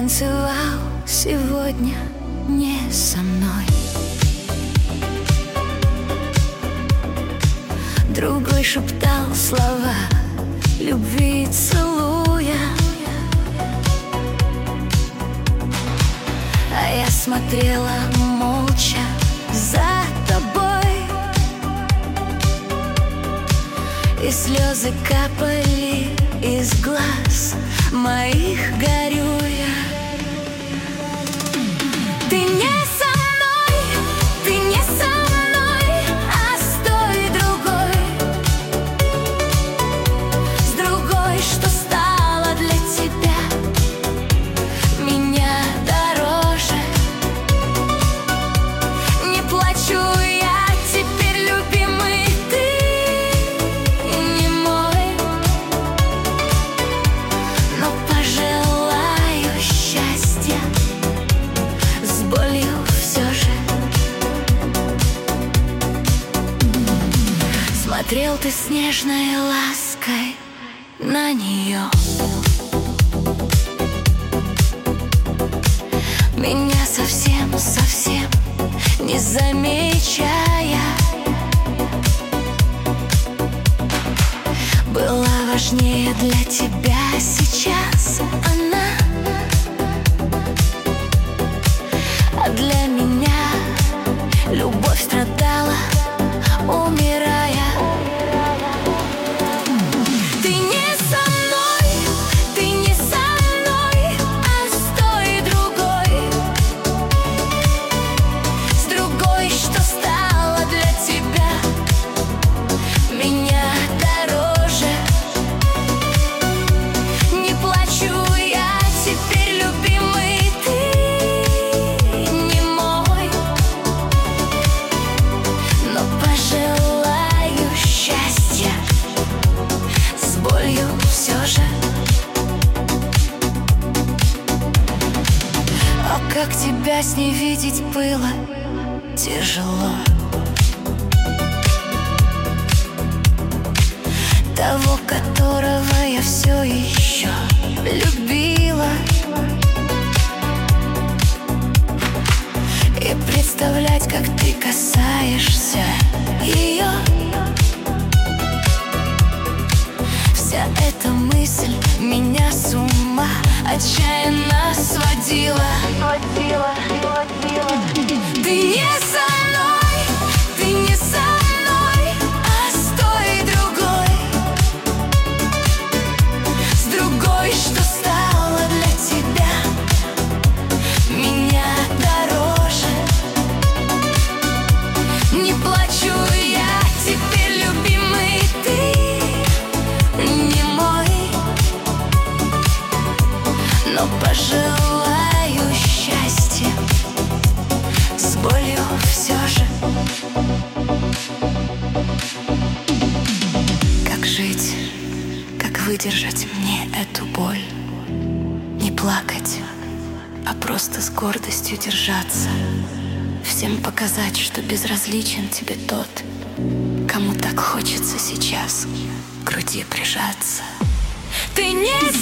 танцевал сегодня не со мной. Другой шептал слова любви, целуя, а я смотрела молча за тобой, и слезы капали из глаз моих, горюя. Ты не со мной, ты не со мной, а с той другой, с другой, что стала для тебя меня дороже. Не плачу я теперь, любимый, ты не мой, но пожелаю счастья с болью все же. Смотрел ты с нежной лаской на нее, меня совсем не замечая. Была важнее для тебя сейчас она, а для меня любовь страдала, умирая. Ты не со мной, ты не со мной, а с той другой, с другой, что стала для тебя меня дороже. Не плачу я теперь, любимый, ты не мой, но пожелаю счастья с болью все же. А как тебя с ней видеть было тяжело, того, которого я все еще любила, и представлять, как ты касаешься ее. Вся эта мысль меня с ума отчаянно сводила. Ты не со мной, ты не со мной, а с той другой, с другой, что стала для тебя меня дороже. Не плачу я теперь, любимый, ты не мой, но пожелаю счастья с болью все же. Как жить, как выдержать мне эту боль? Не плакать, а просто с гордостью держаться, всем показать, что безразличен тебе тот, кому так хочется сейчас к груди прижаться. Ты не